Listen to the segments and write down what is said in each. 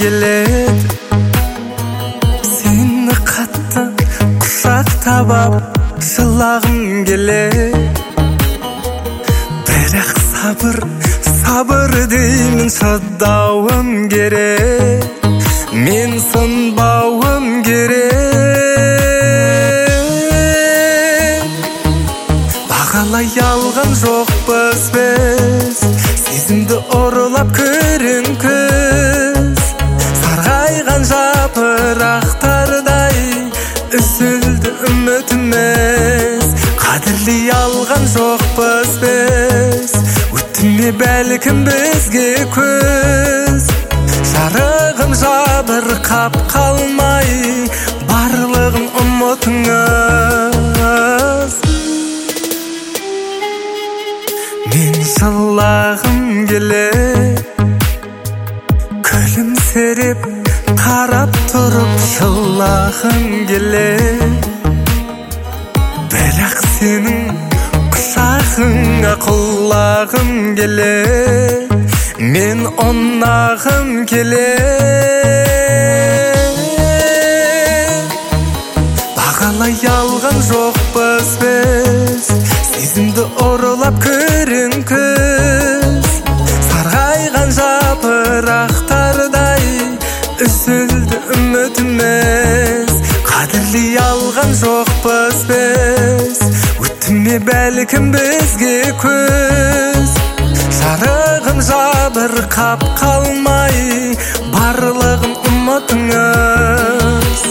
келет, сені қатты құшақтап ап жылағым келет. Бірақ сабыр деймін, шыдауым керек, мен сынбауым керек. Бағалай алған жоқпыз біз, сезімді ұрылап көрін күз. Сарғайған жапырақтардай үзілді үмітіміз. Қадірлей алған жоқпыз біз, өтті ме бәлкім бізге көз. Жарығым жабырқап қалмай, барлығын ұмытыңыз. Мен жылағым келет, күлімсіреп қарап тұрып жылағым келет. Бірақ сенің құшағыңа құлағым келет, мен ұнағым келет. Бағалай алған жоқпыз біз, сезімді ұрылап көрін күз. Сарғайған жапырақтардай үзілді үмітіміз. Қадірлей алған жоқпыз біз, өтті ме бәлкім бізге көз. Жарығым жабырқап қалмай, барлығын ұмытыңыз.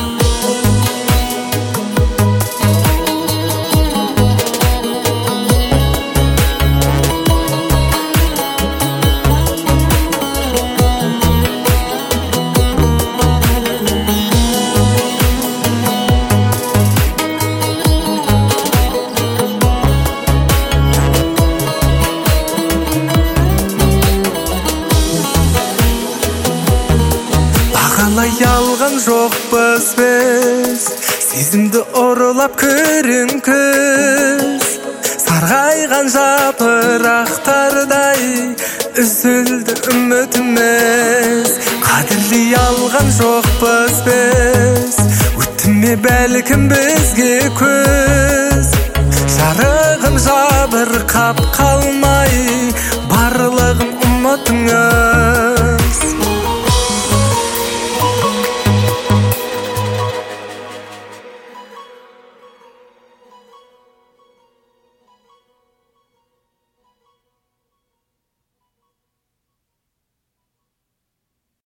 Бағалай алған жоқпыз біз, сезімді ұрылап көрін күз. Сарғайған жапырақтардай үзілді үмітіміз. Қадірлей алған жоқпыз біз, өтті ме бәлкім бізге көз. Жарығым жабырқап қалмай, барлығын ұмытыңыз.